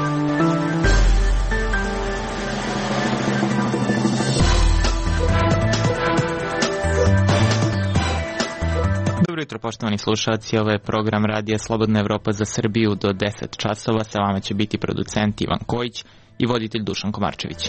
Dobro jutro, poštovani slušalci, ovo je program Radija Slobodna Evropa za Srbiju do 10 časova. Sa vama će biti producent Ivan Kojić i voditelj Dušan Komarčević.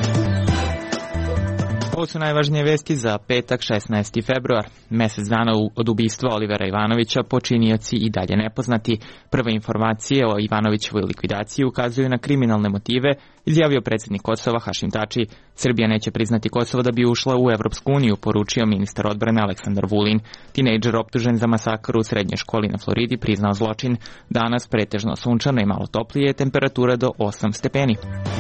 Ovo su najvažnije vesti za petak 16. februar. Mesec dana od ubistva Olivera Ivanovića, počinioci i dalje nepoznati. Prve informacije o Ivanovićevoj likvidaciji ukazuju na kriminalne motive, izjavio predsjednik Kosova Hašim Tači. Srbija neće priznati Kosovo da bi ušla u Evropsku uniju, poručio ministar odbrane Aleksandar Vulin. Tinejdžer optužen za masakr u srednjoj školi na Floridi priznao zločin. Danas pretežno sunčano i malo toplije, temperatura do 8 stepeni.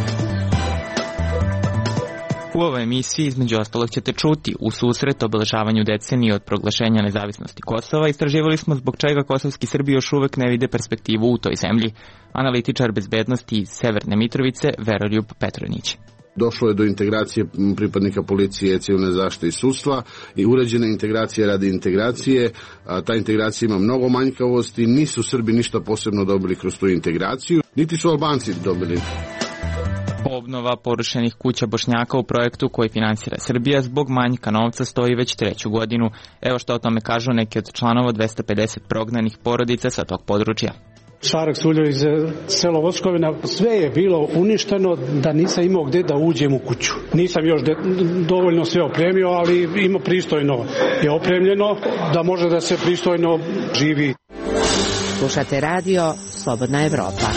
U ovoj emisiji, između ostalog, ćete čuti u susret obeležavanju decenije od proglašenja nezavisnosti Kosova. Istraživali smo zbog čega kosovski Srbi još uvek ne vide perspektivu u toj zemlji. Analitičar bezbednosti iz Severne Mitrovice, Veroljub Petronić. Došlo je do integracije pripadnika policije, civilne zaštite i sudstva i uređena integracija radi integracije. Ta integracija ima mnogo manjkavosti, nisu Srbi ništa posebno dobili kroz tu integraciju, niti su Albanci dobili. Obnova porušenih kuća Bošnjaka u projektu koji finansira Srbija zbog manjka novca stoji već 3. godinu. Evo što o tome kažu neki od članova 250 prognanih porodica sa tog područja. Šarak Suljević, selo Voskovina, sve je bilo uništeno da nisam imao gdje da uđem u kuću. Nisam još dovoljno sve opremio, ali ima pristojno je opremljeno da može da se pristojno živi. Slušate radio Slobodna Evropa.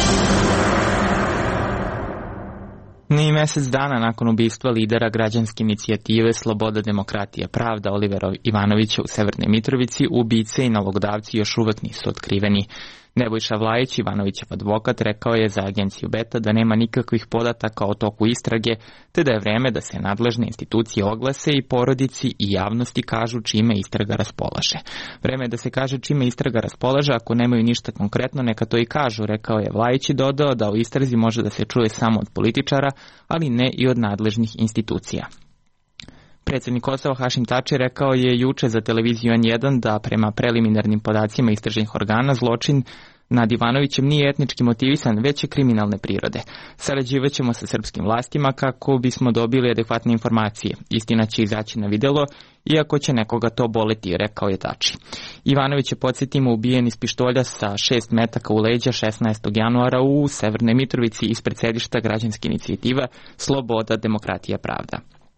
Ni mesec dana nakon ubistva lidera građanske inicijative Sloboda, demokratija, pravda Olivera Ivanovića u Severnoj Mitrovici, ubice i nalogodavci još uvek nisu otkriveni. Nebojša Vlajić, Ivanovićev advokat, rekao je za agenciju Beta da nema nikakvih podataka o toku istrage, te da je vreme da se nadležne institucije oglase i porodici i javnosti kažu čime istraga raspolaže. Vreme je da se kaže čime istraga raspolaže, ako nemaju ništa konkretno neka to i kažu, rekao je Vlajić i dodao da o istrazi može da se čuje samo od političara, ali ne i od nadležnih institucija. Predsjednik Kosova Hašim Tači rekao je juče za televiziju N1 da prema preliminarnim podacima istražnih organa zločin nad Ivanovićem nije etnički motivisan, već je kriminalne prirode. Sarađivat ćemo sa srpskim vlastima kako bismo dobili adekvatne informacije. Istina će izaći na videlo, iako će nekoga to boleti, rekao je Tači. Ivanović je, podsjetimo, ubijen iz pištolja sa 6 metaka u leđa 16. januara u Severnoj Mitrovici ispred sedišta građanske inicijative Sloboda, demokratija, pravda.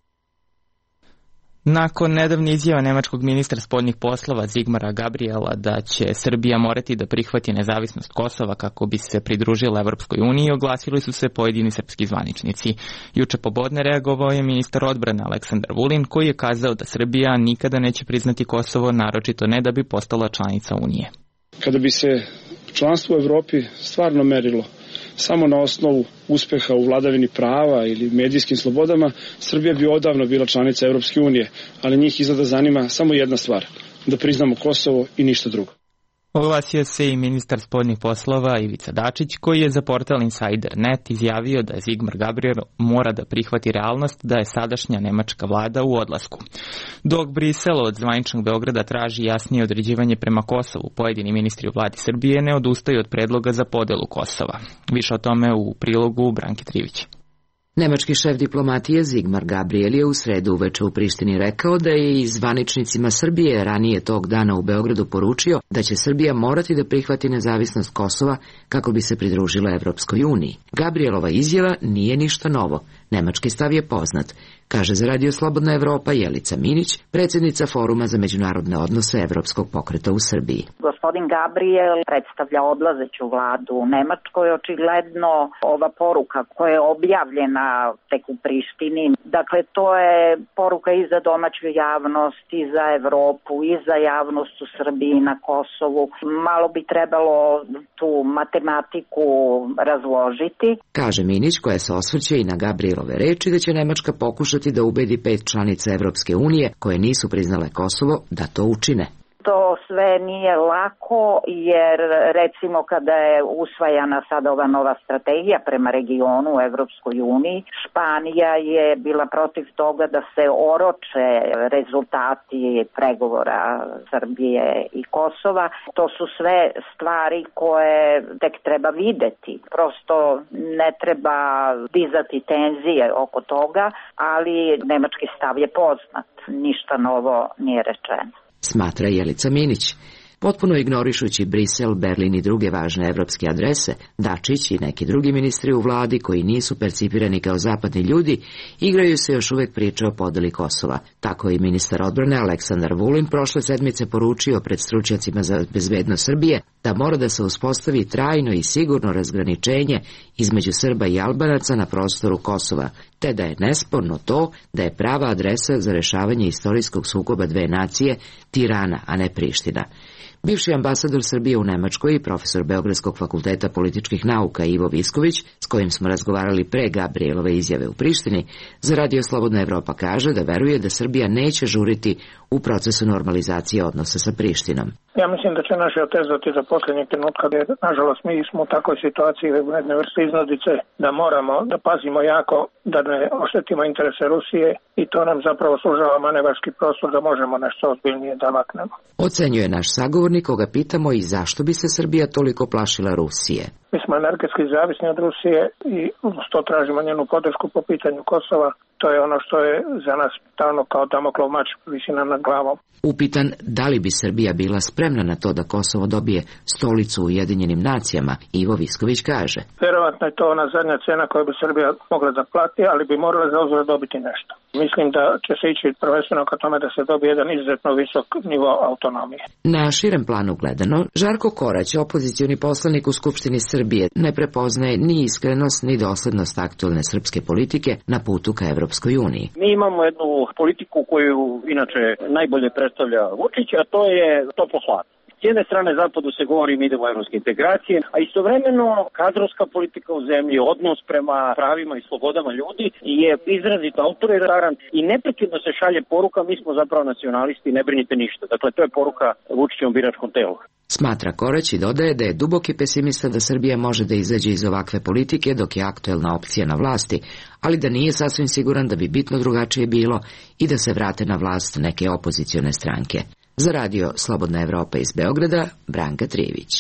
Nakon nedavne izjave nemačkog ministra spoljnih poslova Sigmara Gabriela da će Srbija morati da prihvati nezavisnost Kosova kako bi se pridružila Evropskoj uniji, oglasili su se pojedini srpski zvaničnici. Juče popodne reagovao je ministar odbrane Aleksandar Vulin, koji je kazao da Srbija nikada neće priznati Kosovo, naročito ne da bi postala članica Unije. Kada bi se članstvo u Evropi stvarno merilo samo na osnovu uspeha u vladavini prava ili medijskim slobodama, Srbija bi odavno bila članica Evropske unije, ali njih izgleda zanima samo jedna stvar, da priznamo Kosovo i ništa drugo. Oglasio se i ministar spoljnih poslova Ivica Dačić, koji je za portal Insider.net izjavio da Sigmar Gabriel mora da prihvati realnost da je sadašnja nemačka vlada u odlasku. Dok Brisel od zvaničnog Beograda traži jasnije određivanje prema Kosovu, pojedini ministri u vladi Srbije ne odustaju od predloga za podelu Kosova. Više o tome u prilogu Branke Trivić. Nemački šef diplomatije Sigmar Gabriel je u sredu uveče u Prištini rekao da je i zvaničnicima Srbije ranije tog dana u Beogradu poručio da će Srbija morati da prihvati nezavisnost Kosova kako bi se pridružila Evropskoj uniji. Gabrielova izjava nije ništa novo. Nemački stav je poznat, kaže za Radio Slobodna Evropa Jelica Minić, predsjednica Foruma za međunarodne odnose Evropskog pokreta u Srbiji. Gospodin Gabriel predstavlja odlazeću vladu u Nemačkoj. Očigledno ova poruka koja je objavljena tek u Prištini, dakle to je poruka i za domaću javnost, i za Evropu, i za javnost u Srbiji na Kosovu. Malo bi trebalo tu matematiku razložiti. Kaže Minić, koja se osvrće i na Gabrielove reči da će Nemačka pokušati da ubedi 5 članica Evropske unije koje nisu priznale Kosovo da to učine. To sve nije lako jer recimo kada je usvajana sad ova nova strategija prema regionu u Evropskoj uniji, Španija je bila protiv toga da se oroče rezultati pregovora Srbije i Kosova. To su sve stvari koje tek treba videti. Prosto ne treba dizati tenzije oko toga, ali nemački stav je poznat. Ništa novo nije rečeno. Smatra Jelica Minić. Potpuno ignorišući Brisel, Berlin i druge važne evropske adrese, Dačić i neki drugi ministri u vladi koji nisu percipirani kao zapadni ljudi, igraju se još uvek priče o podeli Kosova. Tako je i ministar odbrane Aleksandar Vulin prošle sedmice poručio pred stručnjacima za bezbednost Srbije da mora da se uspostavi trajno i sigurno razgraničenje između Srba i Albanaca na prostoru Kosova, te da je nesporno to da je prava adresa za rešavanje istorijskog sukoba dve nacije Tirana, a ne Priština. Bivši ambasador Srbije u Nemačkoj i profesor Beogradskog fakulteta političkih nauka Ivo Visković, s kojim smo razgovarali pre Gabrielove izjave u Prištini, za Radio Slobodna Evropa kaže da veruje da Srbija neće žuriti u procesu normalizacije odnosa sa Prištinom. Ja mislim da će naši otezati za posljednjeg trenutka, jer nažalost mi smo u takvoj situaciji u jedne vrste iznodice da moramo da pazimo jako da ne oštetimo interese Rusije i to nam zapravo služava manevarski prostor da možemo nešto ozbiljnije da maknemo. Ocenjuje naš sagovornik, koga pitamo i zašto bi se Srbija toliko plašila Rusije. Mi smo energetski zavisni od Rusije i što tražimo njenu podršku po pitanju Kosova. To je ono što je za nas stalno kao Damoklov mač visi nam nad glavom. Upitan da li bi Srbija bila spremna na to da Kosovo dobije stolicu u Ujedinjenim nacijama, Ivo Visković kaže. Verovatno je to ona zadnja cena koju bi Srbija mogla da plati, ali bi morala za uzvrat dobiti nešto. Mislim da će se ići prvenstveno ka tome da se dobije jedan izuzetno visok nivo autonomije. Na širem planu gledano, Žarko Korać, opozicioni poslanik u Skupštini Srbije, ne prepoznaje ni iskrenost ni doslednost aktuelne srpske politike na putu ka Evropskoj uniji. Mi imamo jednu politiku koju inače najbolje predstavlja Vučić, a to je toplo hladno. S jedne strane zapadu se govori mi idemo u evropske integracije, a istovremeno kadrovska politika u zemlji, odnos prema pravima i slobodama ljudi je izrazito autoritaran i neprekidno se šalje poruka mi smo zapravo nacionalisti, ne brinite ništa. Dakle, to je poruka Vučićevom biračkom telu. Smatra Korać i dodaje da je duboki pesimista da Srbija može da izađe iz ovakve politike dok je aktuelna opcija na vlasti, ali da nije sasvim siguran da bi bitno drugačije bilo i da se vrate na vlast neke opozicione stranke. Za Radio Slobodna Evropa iz Beograda, Branka Trijević.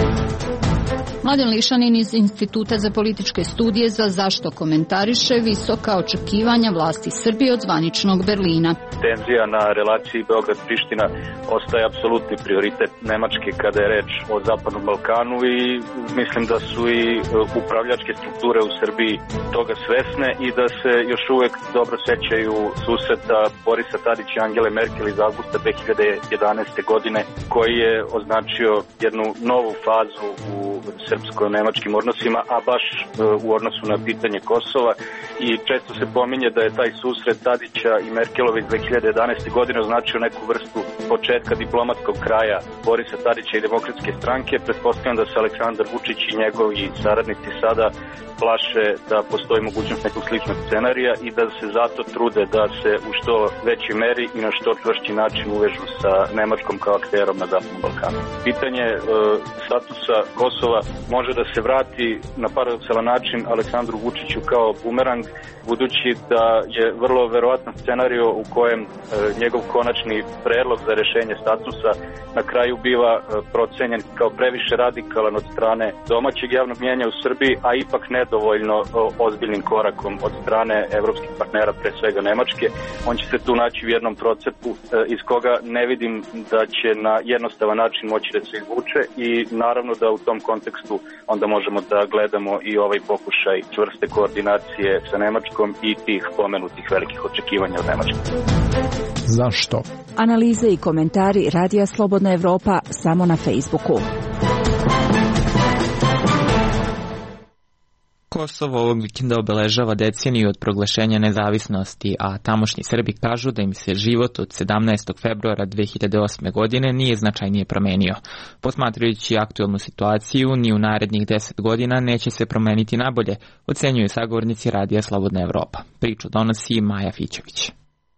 Mladen Lišanin iz Instituta za političke studije za zašto komentariše visoka očekivanja vlasti Srbije od zvaničnog Berlina. Tenzija na relaciji Beograd-Priština ostaje apsolutni prioritet Nemačke kada je reč o Zapadnom Balkanu i mislim da su i upravljačke strukture u Srbiji toga svesne i da se još uvek dobro sećaju susreta Borisa Tadića i Angele Merkel iz avgusta 2011. godine koji je označio jednu novu fazu u srpsko-nemačkim odnosima, a baš u odnosu na pitanje Kosova i često se pominje da je taj susret Tadića i Merkelove iz 2011. godine označio neku vrstu početka diplomatskog kraja Borisa Tadića i Demokratske stranke. Pretpostavljam da se Aleksandar Vučić i njegovi saradnici sada plaše da postoji mogućnost nekog sličnog scenarija i da se zato trude da se u što većoj meri i na što čvršći način uvežu sa Nemačkom kao akterom na Zapadnom Balkanu. Pitanje statusa Kosova može da se vrati na paradoksalan način Aleksandru Vučiću kao bumerang, budući da je vrlo verovatno scenario u kojem njegov konačni predlog za rešenje statusa na kraju biva procenjen kao previše radikalan od strane domaćeg javnog mnjenja u Srbiji, a ipak nedovoljno ozbiljnim korakom od strane evropskih partnera, pre svega Nemačke. On će se tu naći u jednom procepu iz koga ne vidim da će na jednostavan način moći da se izvuče i naravno da u tom kontekstu onda možemo da gledamo i ovaj pokušaj čvrste koordinacije sa Nemačkom i tih pomenutih velikih očekivanja od Nemačke. Zašto? Analize i komentari Radija Slobodna Evropa samo na Facebooku. Kosovo ovog vikenda obeležava deceniju od proglašenja nezavisnosti, a tamošnji Srbi kažu da im se život od 17. februara 2008. godine nije značajnije promenio. Posmatrajući aktuelnu situaciju, ni u narednih 10 godina neće se promeniti nabolje, ocenjuju sagovornici Radija Slobodna Evropa. Priču donosi Maja Fićević.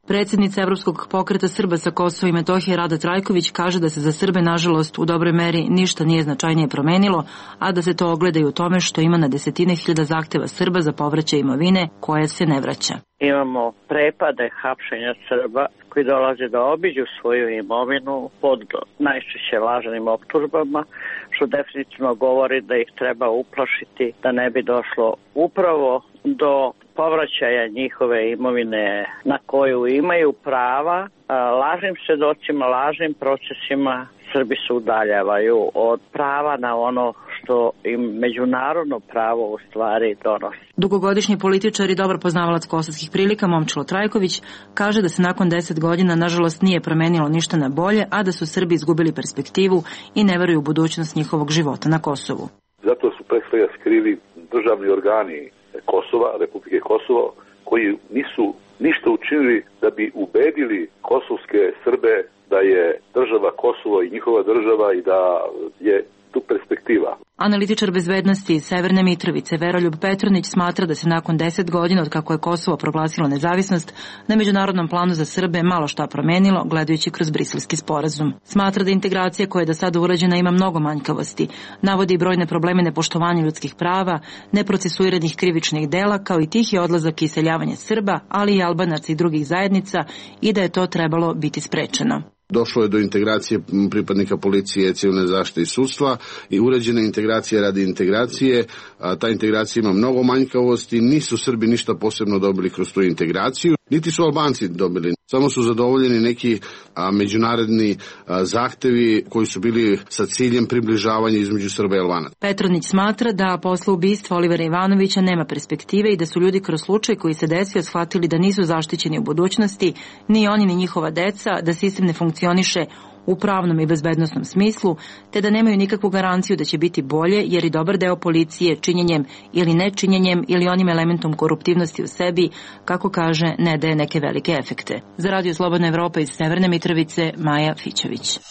Predsjednica Evropskog pokreta Srba sa Kosova i Metohije Rada Trajković kaže da se za Srbe, nažalost, u dobroj meri ništa nije značajnije promenilo, a da se to ogleda i u tome što ima na desetine hiljada zahteva Srba za povraćaj imovine koja se ne vraća. Imamo prepade hapšenja Srba koji dolaze da obiđu svoju imovinu pod najčešće lažnim optužbama, što definitivno govori da ih treba uplašiti da ne bi došlo upravo do povraćaja njihove imovine na koju imaju prava. Lažnim svedočima, lažnim procesima Srbi se udaljavaju od prava na ono što im međunarodno pravo u stvari donosi. Dugogodišnji političar i dobar poznavalac kosovskih prilika Momčilo Trajković kaže da se nakon 10 godina nažalost nije promenilo ništa na bolje, a da su Srbi izgubili perspektivu i ne veruju u budućnost njihovog života na Kosovu. Zato su pre svega skrivi državni organi Kosova, Republike Kosovo, koji nisu ništa učinili da bi ubedili kosovske Srbe da je država Kosovo i njihova država i da je tu perspektiva. Analitičar bezbednosti iz Severne Mitrovice Veroljub Petronić smatra da se nakon 10 godina od kako je Kosovo proglasilo nezavisnost na međunarodnom planu za Srbe malo šta promenilo gledajući kroz Briselski sporazum. Smatra da integracija koja je do sada urađena ima mnogo manjkavosti, navodi brojne probleme nepoštovanja ljudskih prava, neprocesuiranih krivičnih dela kao i tihi odlazak i iseljavanje Srba, ali i Albanaca i drugih zajednica i da je to trebalo biti sprečeno. Došlo je do integracije pripadnika policije, civilne zaštite i sudstva i uređene integracije radi integracije. Ta integracija ima mnogo manjkavosti, nisu Srbi ništa posebno dobili kroz tu integraciju, niti su Albanci dobili. Samo su zadovoljeni neki međunarodni zahtevi koji su bili sa ciljem približavanja između Srba i Albanaca. Petronić smatra da posle ubistva Olivera Ivanovića nema perspektive i da su ljudi kroz slučaj koji se desio shvatili da nisu zaštićeni u budućnosti, ni oni ni njihova deca, da sistem ne funkcioniše u pravnom i bezbednosnom smislu, te da nemaju nikakvu garanciju da će biti bolje, jer i dobar deo policije činjenjem ili nečinjenjem ili onim elementom koruptivnosti u sebi, kako kaže, ne daje neke velike efekte. Za Radio Slobodna Evropa iz Severne Mitrovice, Maja Fićević.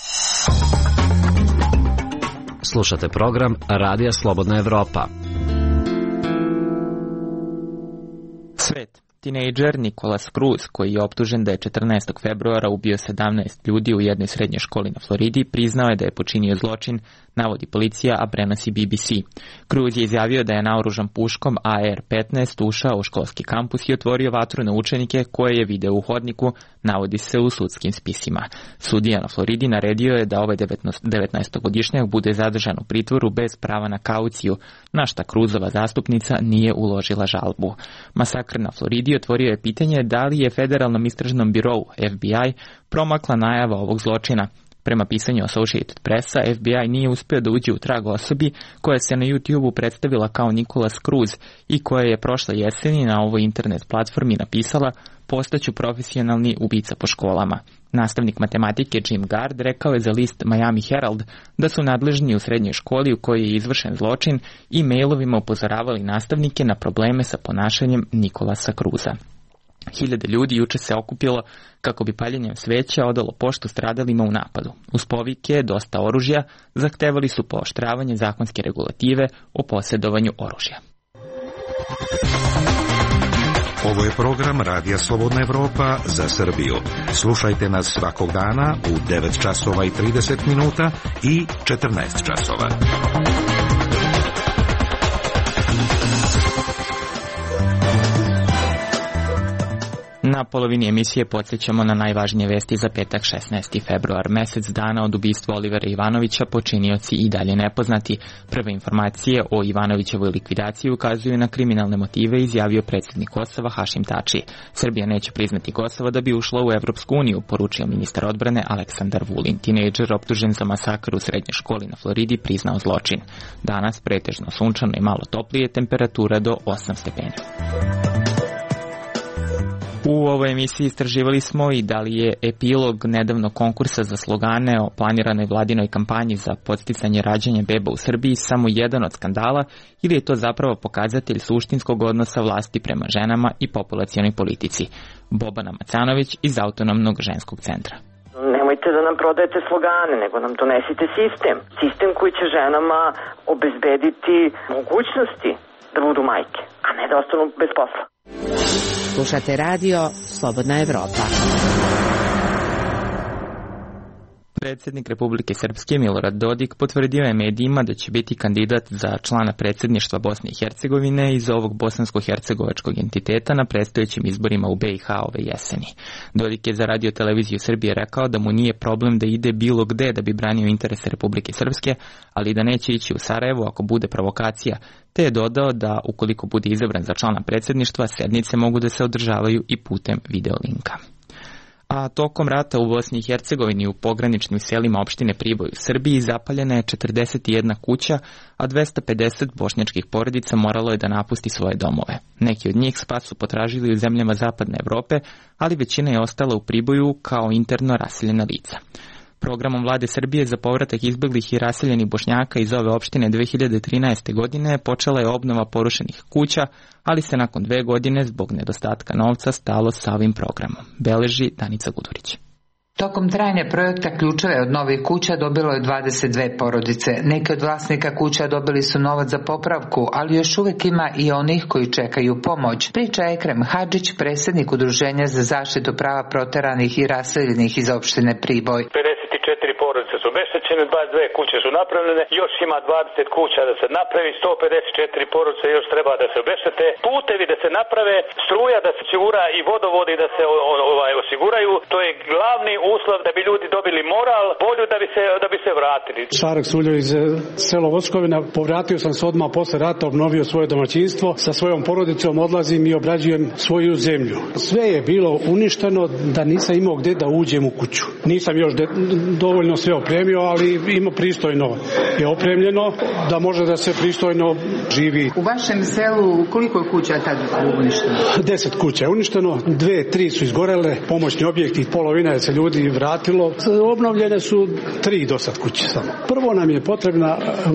Slušate program Radija Slobodna Evropa. Svet. Tinejdžer Nikolas Cruz, koji je optužen da je 14. februara ubio 17 ljudi u jednoj srednjoj školi na Floridi, priznao je da je počinio zločin, navodi policija, a prenosi BBC. Cruz je izjavio da je naoružan puškom AR-15 ušao u školski kampus i otvorio vatru na učenike koje je video u hodniku, navodi se u sudskim spisima. Sudija na Floridi naredio je da ovaj 19-godišnjak bude zadržan u pritvoru bez prava na kauciju, na šta Cruzova zastupnica nije uložila žalbu. Masakr na Floridi otvorio je pitanje da li je Federalnom istražnom birovu FBI promakla najava ovog zločina. Prema pisanju Associated Pressa, FBI nije uspio da uđe u trag osobi koja se na YouTube-u predstavila kao Nikolas Cruz i koja je prošle jeseni na ovoj internet platformi napisala postaću profesionalni ubica po školama. Nastavnik matematike Jim Gard rekao je za list Miami Herald da su nadležni u srednjoj školi u kojoj je izvršen zločin i mailovima upozoravali nastavnike na probleme sa ponašanjem Nikolasa Cruza. Hiljade ljudi juče se okupilo kako bi paljenjem sveća odalo poštu stradalima u napadu. Uz povike dosta oružja zahtevali su pooštravanje zakonske regulative o posjedovanju oružja. Ovo je program Radija Slobodna Evropa za Srbiju. Slušajte nas svakog dana u 9 časova i 30 minuta i 14 časova. Na polovini emisije podsjećamo na najvažnije vesti za petak 16. februar. Mesec dana od ubistva Olivera Ivanovića počinioci i dalje nepoznati. Prve informacije o Ivanovićevoj likvidaciji ukazuju na kriminalne motive, izjavio predsjednik Kosova Hašim Tači. Srbija neće priznati Kosovo da bi ušla u Evropsku uniju, poručio ministar odbrane Aleksandar Vulin. Tinejdžer optužen za masakr u srednjoj školi na Floridi priznao zločin. Danas pretežno sunčano i malo toplije, temperatura do 8 stepeni. U ovoj emisiji istraživali smo i da li je epilog nedavnog konkursa za slogane o planiranoj vladinoj kampanji za podsticanje rađanja beba u Srbiji samo jedan od skandala ili je to zapravo pokazatelj suštinskog odnosa vlasti prema ženama i populacionoj politici. Bobana Macanović iz Autonomnog ženskog centra. Nemojte da nam prodajete slogane, nego nam donesite sistem. Sistem koji će ženama obezbediti mogućnosti da budu majke, a ne da ostanu bez posla. Slušate radio Slobodna Evropa. Predsjednik Republike Srpske Milorad Dodik potvrdio je medijima da će biti kandidat za člana predsjedništva Bosne i Hercegovine iz ovog bosansko-hercegovačkog entiteta na predstojećim izborima u BiH ove jeseni. Dodik je za Radio televiziju Srbije rekao da mu nije problem da ide bilo gde da bi branio interese Republike Srpske, ali da neće ići u Sarajevo ako bude provokacija, te je dodao da ukoliko bude izabran za člana predsjedništva, sednice mogu da se održavaju i putem videolinka. A tokom rata u Bosni i Hercegovini u pograničnim selima opštine Priboj u Srbiji zapaljena je 41 kuća, a 250 bošnjačkih porodica moralo je da napusti svoje domove. Neki od njih spas su potražili u zemljama Zapadne Evrope, ali većina je ostala u Priboju kao interno raseljena lica. Programom vlade Srbije za povratak izbeglih i raseljenih Bošnjaka iz ove opštine 2013. godine počela je obnova porušenih kuća, ali se nakon 2 godine zbog nedostatka novca stalo sa ovim programom, beleži Danica Gudurić. Tokom trajanja projekta ključeve od novih kuća dobilo je 22 porodice. Neki od vlasnika kuća dobili su novac za popravku, ali još uvijek ima i onih koji čekaju pomoć. Priča Ekrem Hadžić, predsjednik Udruženja za zaštitu prava proteranih i raseljenih iz opštine Priboj. 54 porodice su obeštećene, 22 kuće su napravljene, još ima 20 kuća da se napravi, 154 porodice još treba da se obeštete, putevi da se naprave, struja da se osigura i vodovodi da se osiguraju. To je glavni uslov da bi ljudi dobili moral, volju da bi se vratili. Šarek Suljo iz selo Voskovina, povratio sam se odmah posle rata, obnovio svoje domaćinstvo, sa svojom porodicom odlazim i obrađujem svoju zemlju. Sve je bilo uništeno da nisam imao gde da uđem u kuću. Nisam još dovoljno sve opremio, ali ima pristojno je opremljeno da može da se pristojno živi. U vašem selu koliko je kuća tad uništeno? 10 kuća je uništeno, 2-3 su izgorele, pomoćni objekti, polovina je se ljudi vratilo. Obnovljene su 3 do sad kuće samo. Prvo nam je potrebna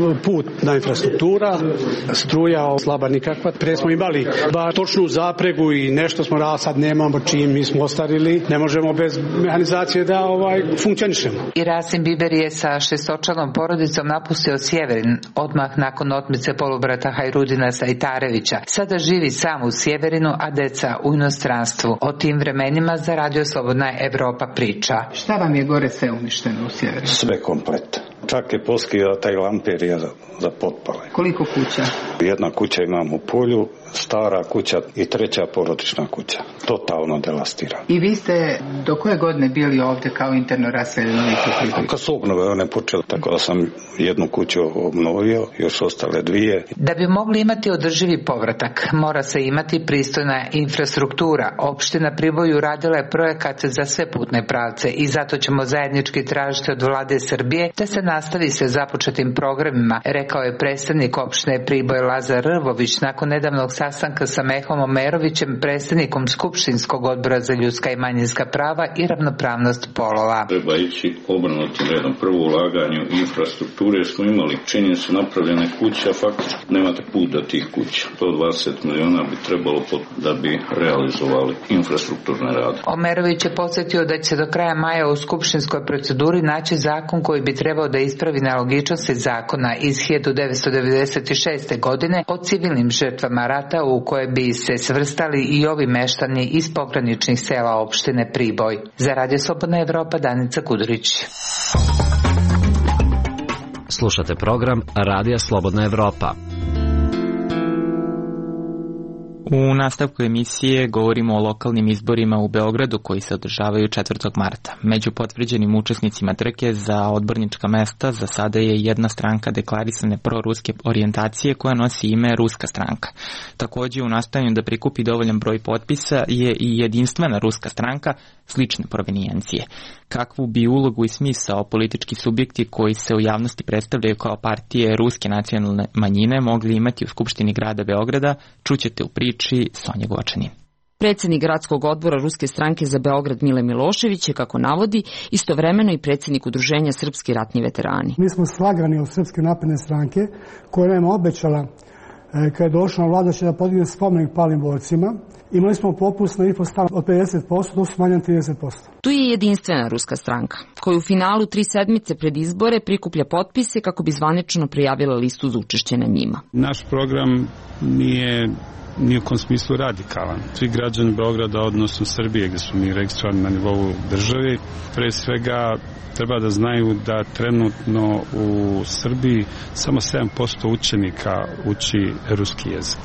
putna infrastruktura, struja slaba nikakva. Pre smo imali točnu zapregu i nešto smo radili, sad nemamo čim, mi smo ostarili, ne možemo bez mehanizacije da funkcionišemo. I Rasim Biber je sa 6-očlanom porodicom napustio Sjeverin odmah nakon otmice polubrata Hajrudina Sajtarevića. Sada živi sam u Sjeverinu, a deca u inostranstvu. O tim vremenima za Radio Slobodna Evropa priča. Šta vam je gore sve uništeno u Sjeverinu? Sve komplet. Čak je poskio taj lamperija za potpale. Koliko kuća? Jedna kuća imam u polju, stara kuća i 3. porodična kuća. Totalno devastirana. I vi ste do koje godine bili ovdje kao interno raseljeni? Kad su obnove one počele, tako da sam jednu kuću obnovio, još ostale 2. Da bi mogli imati održivi povratak, mora se imati pristojna infrastruktura. Opština Priboj uradila je projekat za sve putne pravce i zato ćemo zajednički tražiti od vlade Srbije da se nastavi sa započetim programima, rekao je predstavnik opštine Priboj Lazar Rvović nakon nedavnog sastanka sa Mehom Omerovićem, predstavnikom Skupštinskog odbora za ljudska i manjinska prava i ravnopravnost polova. Treba ići obrnutim redom. Prvo ulaganje u infrastrukture smo imali, čini se napravljene kuće, a faktički nemate put do tih kuća. 120 miliona bi trebalo da bi realizovali infrastrukturne rade. Omerović je podsjetio da će se do kraja maja u skupštinskoj proceduri naći zakon koji bi trebao da ispravi nelogičnosti zakona iz 1996. godine o civilnim žrtvama rata u koje bi se svrstali i ovi meštani iz pograničnih sela opštine Priboj. Za Radio Slobodna Evropa, Danica Kudurić. Slušate program Radija Slobodna Evropa. U nastavku emisije govorimo o lokalnim izborima u Beogradu koji se održavaju 4. marta. Među potvrđenim učesnicima trke za odbornička mesta za sada je jedna stranka deklarisane proruske orijentacije koja nosi ime Ruska stranka. Također u nastojanju da prikupi dovoljan broj potpisa je i jedinstvena ruska stranka slične provenijencije. Kakvu bi ulogu i smisao politički subjekti koji se u javnosti predstavljaju kao partije ruske nacionalne manjine mogli imati u Skupštini grada Beograda, čućete u priči Sonje Gočanin. Predsjednik gradskog odbora Ruske stranke za Beograd Mile Milošević je, kako navodi, istovremeno i predsjednik Udruženja Srpski ratni veterani. Mi smo slagani od Srpske napredne stranke koja nam obećala kada je došla na vladu će da podigne spomenik palim borcima. Imali smo popust na infostan od 50%, to su manje 30%. Tu je jedinstvena ruska stranka, koja u finalu 3 sedmice pred izbore prikuplja potpise kako bi zvanično prijavila listu za učešće na njima. Naš program nije ni u kom smislu radikalan. Svi građani Beograda, odnosno Srbije, gde su mi registrovani na nivou države, pre svega treba da znaju da trenutno u Srbiji samo 7% učenika uči ruski jezik.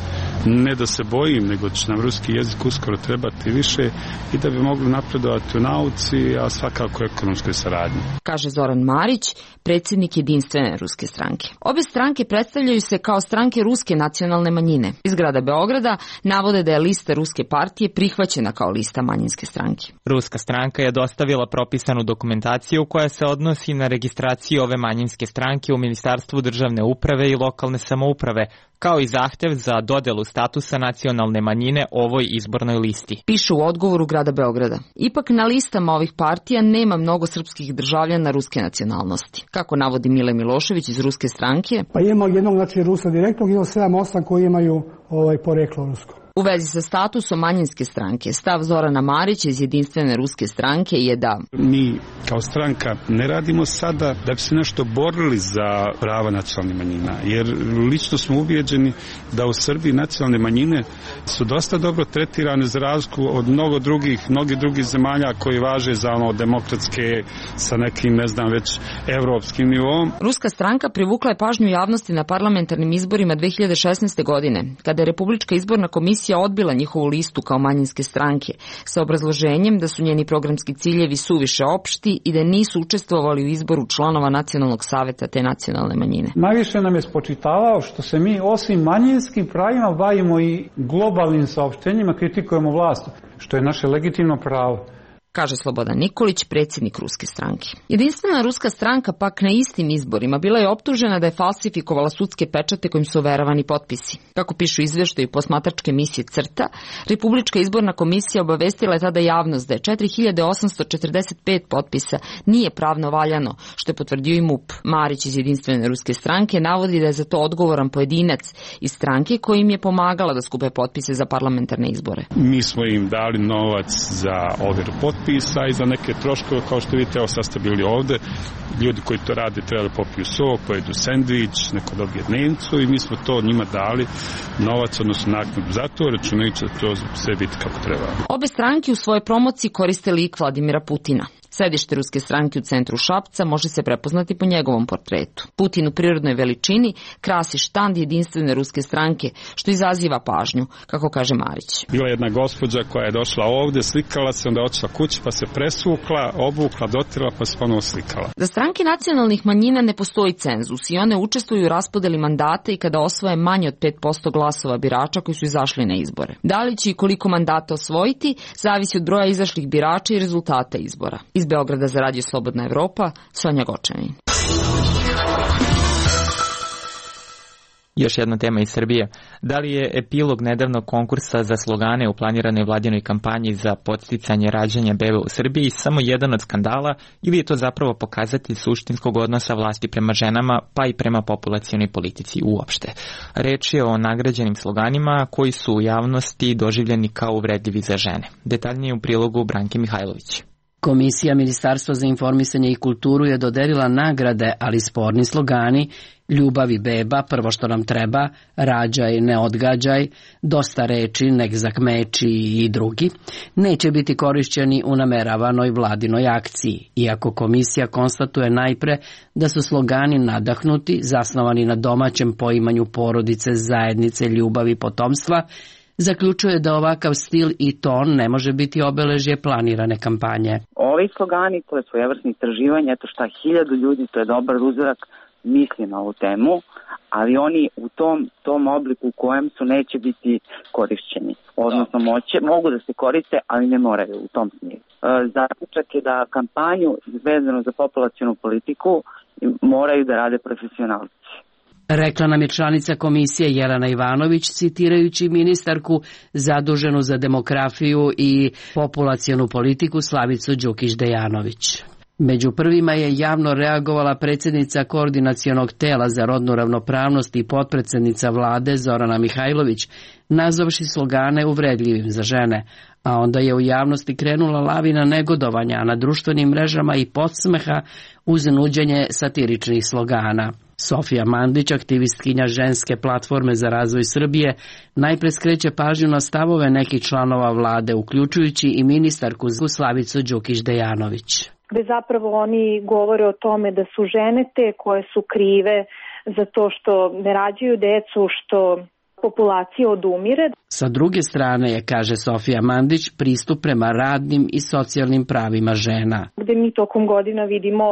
Ne da se bojim, nego će nam ruski jezik uskoro trebati više i da bi mogli napredovati u nauci, a svakako ekonomskoj saradnji. Kaže Zoran Marić, predsjednik Jedinstvene ruske stranke. Obe stranke predstavljaju se kao stranke ruske nacionalne manjine. Iz grada Beograda navode da je lista ruske partije prihvaćena kao lista manjinske stranke. Ruska stranka je dostavila propisanu dokumentaciju koja se odnosi na registraciju ove manjinske stranke u Ministarstvu državne uprave i lokalne samouprave, kao i zahtev za dodelu statusa nacionalne manjine ovoj izbornoj listi. Piše u odgovoru grada Beograda. Ipak na listama ovih partija nema mnogo srpskih državljana ruske nacionalnosti. Kako navodi Mile Milošević iz ruske stranke? Pa ima jednog, znači Rusa direktnog, ima 7-8 koji imaju poreklo rusko. U vezi sa statusom manjinske stranke, stav Zorana Marića iz Jedinstvene ruske stranke je da mi kao stranka ne radimo sada da bi se nešto borili za prava nacionalnih manjina, jer lično smo ubijeđeni da u Srbiji nacionalne manjine su dosta dobro tretirane za razliku od mnogih drugih zemalja koji važe za demokratske sa nekim, ne znam, već evropskim nivom. Ruska stranka privukla je pažnju javnosti na parlamentarnim izborima 2016. godine, kada je Republička izborna komisija odbila njihovu listu kao manjinske stranke, sa obrazloženjem da su njeni programski ciljevi suviše opšti i da nisu učestvovali u izboru članova nacionalnog saveta te nacionalne manjine. Najviše nam je spočitavao što se mi osim manjinskim pravima bavimo i globalnim saopštenjima, kritikujemo vlast, što je naše legitimno pravo. Kaže Slobodan Nikolić, predsjednik ruske stranke. Jedinstvena ruska stranka pak na istim izborima bila je optužena da je falsifikovala sudske pečate kojim su overavani potpisi. Kako pišu izveštaju posmatračke misije CRTA, Republička izborna komisija obavestila je tada javnost da je 4845 potpisa nije pravno valjano, što je potvrdio i MUP. Marić iz Jedinstvene ruske stranke navodi da je za to odgovoran pojedinac iz stranke koji im je pomagala da skupe potpise za parlamentarne izbore. Mi smo im dali novac za overu potpisa i za neke troškove, kao što vidite, evo sad ste bili ovde, ljudi koji to rade treba da popiju sok, pojedu sendvič, neko dobije dnevnicu i mi smo to njima dali novac, odnosno naknadu za to, računajući da to sve biti kako treba. Obe stranke u svojoj promociji koriste lik Vladimira Putina. Sedište ruske stranke u centru Šapca može se prepoznati po njegovom portretu. Putin u prirodnoj veličini krasi štand Jedinstvene ruske stranke, što izaziva pažnju, kako kaže Marić. Bila je jedna gospođa koja je došla ovde, slikala se, onda otišla kući, pa se presvukla, obukla, dotirala, pa se ponovo slikala. Za stranke nacionalnih manjina ne postoji cenzus i one učestvuju u raspodeli mandata i kada osvoje manje od 5% glasova birača koji su izašli na izbore. Da li će i koliko mandata osvojiti, zavisi od broja izašlih birača i rezultata izbora. Iz Beograda za Radio Slobodna Evropa, Sonja Gočanin. Još jedna tema iz Srbije. Da li je epilog nedavnog konkursa za slogane u planiranoj vladinoj kampanji za podsticanje rađanja bebe u Srbiji samo jedan od skandala ili je to zapravo pokazatelj suštinskog odnosa vlasti prema ženama pa i prema populacionoj politici uopšte? Reč je o nagrađenim sloganima koji su u javnosti doživljeni kao uvredljivi za žene. Detaljnije u prilogu Branke Mihajlović. Komisija Ministarstva za informisanje i kulturu je dodelila nagrade, ali sporni slogani ljubav i beba, prvo što nam treba, rađaj, ne odgađaj, dosta reči, nek zakmeči i drugi, neće biti korišćeni u nameravanoj vladinoj akciji, iako komisija konstatuje najpre da su slogani nadahnuti, zasnovani na domaćem poimanju porodice, zajednice, ljubavi, potomstva, zaključuje da ovakav stil i ton ne može biti obeležje planirane kampanje. Ovi slogani, to je svojevrsno istraživanje, eto šta 1000 ljudi, to je dobar uzorak, misli na ovu temu, ali oni u tom obliku u kojem su neće biti korišćeni. Odnosno mogu da se koriste, ali ne moraju u tom smislu. Zaključak je da kampanju vezano za populacionu politiku moraju da rade profesionalci. Rekla nam je članica komisije Jelena Ivanović, citirajući ministarku zaduženu za demografiju i populacionu politiku Slavicu Đukić-Dejanović. Među prvima je javno reagovala predsjednica Koordinacionog tela za rodnu ravnopravnost i potpredsednica vlade Zorana Mihajlović, nazvavši slogane uvredljivim za žene, a onda je u javnosti krenula lavina negodovanja na društvenim mrežama i podsmeha uz nuđenje satiričnih slogana. Sofija Mandić, aktivistkinja ženske platforme za razvoj Srbije, najpre skreće pažnju na stavove nekih članova vlade, uključujući i ministarku Slavicu Đukić Dejanović. Gde zapravo oni govore o tome da su žene te koje su krive za to što ne rađaju decu, što populacija odumire. Sa druge strane je, kaže Sofija Mandić, pristup prema radnim i socijalnim pravima žena. Gde mi tokom godina vidimo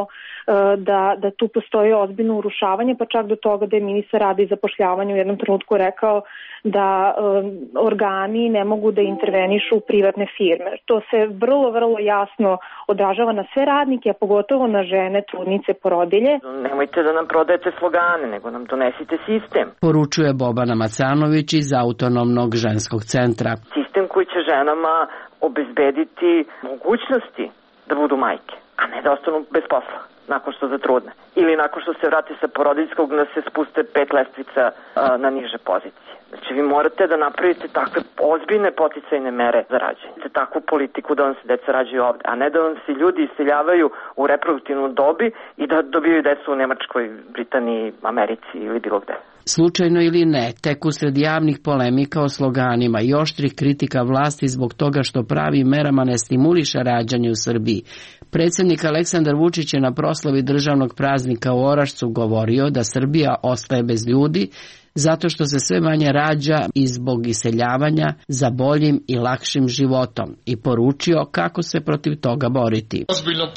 da tu postoji ozbiljno urušavanje, pa čak do toga da je ministar rada i zapošljavanja u jednom trenutku rekao da organi ne mogu da intervenišu u privatne firme. To se vrlo jasno odražava na sve radnike, a pogotovo na žene, trudnice, porodilje. Nemojte da nam prodajete slogane, nego nam donesite sistem. Poručuje Bobana Macanović iz Autonomnog ženskog centra. Sistem koji će ženama obezbediti mogućnosti da budu majke, a ne da ostanu bez posla nakon što zatrudne. Ili nakon što se vrati sa porodiljskog da se spuste 5 lestvica na niže pozicije. Znači vi morate da napravite takve ozbiljne poticajne mere za rađanje. Takvu politiku da vam se deca rađaju ovde, a ne da vam se ljudi iseljavaju u reproduktivnoj dobi i da dobijaju decu u Nemačkoj, Britaniji, Americi ili bilo gde. Slučajno ili ne, tek usred javnih polemika o sloganima i oštrih kritika vlasti zbog toga što pravim merama ne stimuliše rađanje u Srbiji, predsjednik Aleksandar Vučić je na proslavi državnog praznika u Orašcu govorio da Srbija ostaje bez ljudi zato što se sve manje rađa i zbog iseljavanja za boljim i lakšim životom i poručio kako se protiv toga boriti. Ozbiljnom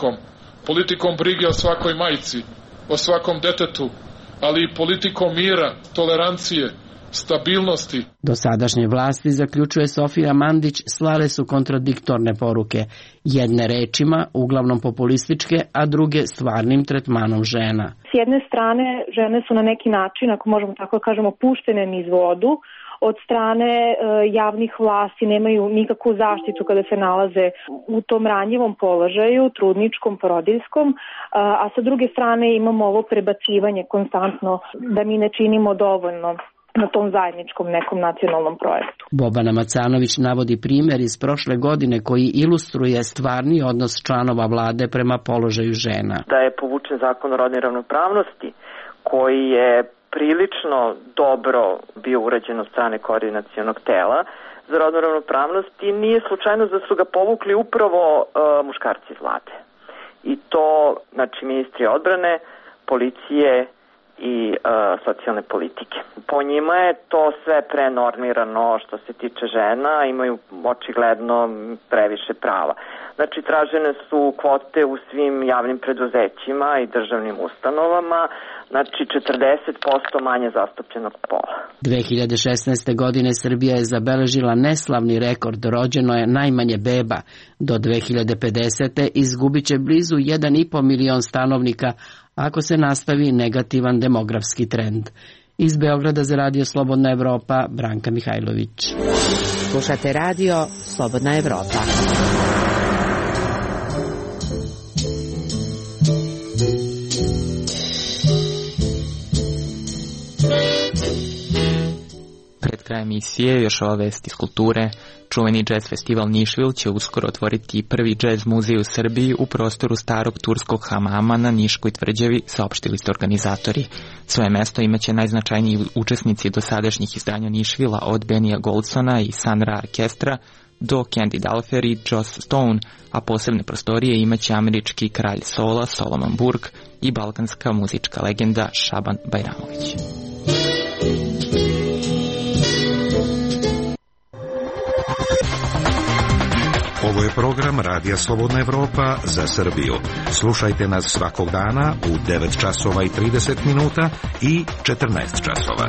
politikom brige o svakoj majci, o svakom detetu, ali i politikom mira, tolerancije, stabilnosti. Dosadašnje vlasti, zaključuje Sofija Mandić, slale su kontradiktorne poruke, jedne rečima, uglavnom populističke, a druge stvarnim tretmanom žena. S jedne strane, žene su na neki način, ako možemo tako da kažemo, puštene niz vodu. Od strane javnih vlasti nemaju nikakvu zaštitu kada se nalaze u tom ranjivom položaju, trudničkom, porodiljskom, a sa druge strane imamo ovo prebacivanje konstantno da mi ne činimo dovoljno na tom zajedničkom nekom nacionalnom projektu. Bobana Macanović navodi primjer iz prošle godine koji ilustruje stvarni odnos članova vlade prema položaju žena. Da je povučen zakon o rodnoj ravnopravnosti koji je prilično dobro bio urađen od strane koordinacionog tela za rodnu ravnopravnost i nije slučajno da su ga povukli upravo muškarci iz vlade. I to, znači, ministri odbrane, policije i socijalne politike. Po njima je to sve prenormirano što se tiče žena, imaju očigledno previše prava. Znači, tražene su kvote u svim javnim preduzećima i državnim ustanovama, znači 40% manje zastupljenog pola. 2016. godine Srbija je zabeležila neslavni rekord, rođeno je najmanje beba. Do 2050. izgubit će blizu 1,5 milion stanovnika ako se nastavi negativan demografski trend. Iz Beograda za Radio Slobodna Evropa, Branka Mihajlović. Slušate Radio Slobodna Evropa. Pred krajem emisije još ova vest iz kulture. Čuveni džez festival Nišvil će uskoro otvoriti prvi džez muzej u Srbiji u prostoru starog turskog hamama na Niškoj tvrđavi, saopštili su organizatori. Svoje mesto imaće najznačajniji učesnici dosadašnjih izdanja Nišvila od Benija Goldsona i Sunra Orkestra do Candy Dulfer i Joss Stone, a posebne prostorije imaće američki kralj sola Solomon Burke i balkanska muzička legenda Šaban Bajramović. Ovo je program Radija Slobodna Evropa za Srbiju. Slušajte nas svakog dana u 9 časova i 30 minuta i 14 časova.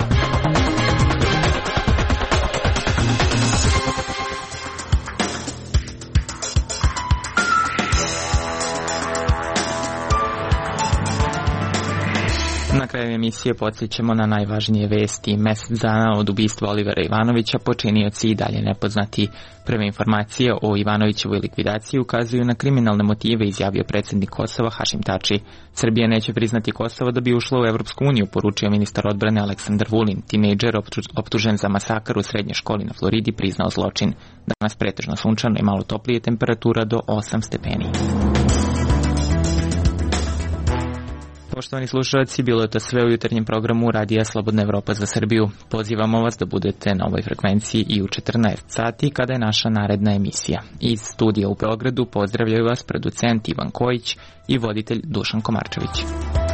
Na kraju emisije podsjećamo na najvažnije vesti. Mesec dana od ubistva Olivera Ivanovića počinioci i dalje nepoznati. Prve informacije o Ivanovićevoj likvidaciji ukazuju na kriminalne motive, izjavio predsjednik Kosova Hašim Tači. Srbija neće priznati Kosovo da bi ušla u Evropsku uniju, poručio ministar odbrane Aleksandar Vulin. Tinejdžer optužen za masakar u srednjoj školi na Floridi priznao zločin. Danas pretežno sunčano i malo toplije, temperatura do 8 stepeni. Poštovani slušalci, bilo je to sve u jutarnjem programu Radija Slobodna Evropa za Srbiju. Pozivamo vas da budete na ovoj frekvenciji i u 14 sati kada je naša naredna emisija. Iz studija u Beogradu pozdravljaju vas producent Ivan Kojić i voditelj Dušan Komarčević.